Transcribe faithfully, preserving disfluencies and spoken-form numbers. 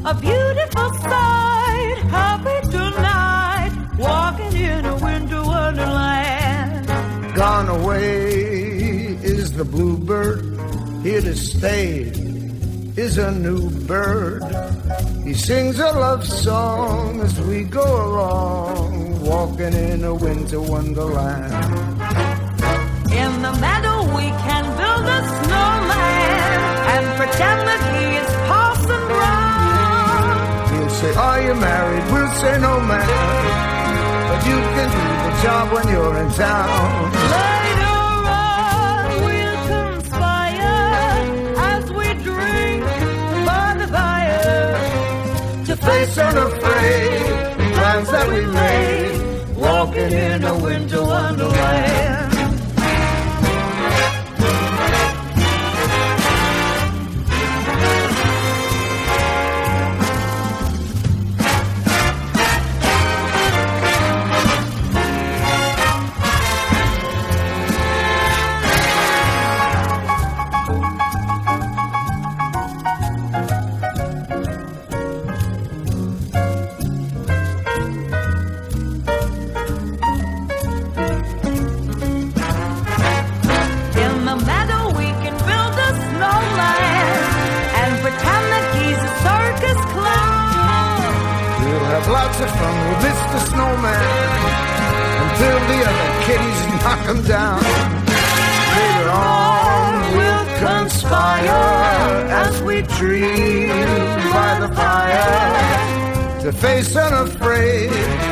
a beautiful sight. Happy tonight, walking in a winter wonderland. Gone away is the bluebird, here to stay is a new bird. He sings a love song as we go along, walking in a winter wonderland. In the meadow we can build a snowman and pretend that he is Parson Brown. He'll say, are you married? We'll say, no, man, but you can do the job when you're in town. Later on we'll conspire as we drink by the fire to face unafraid the plans that we made, walking in a winter wonderland. Lots of fun with Mister Snowman until the other kitties knock him down. Later on we'll conspire as we dream by the fire to face unafraid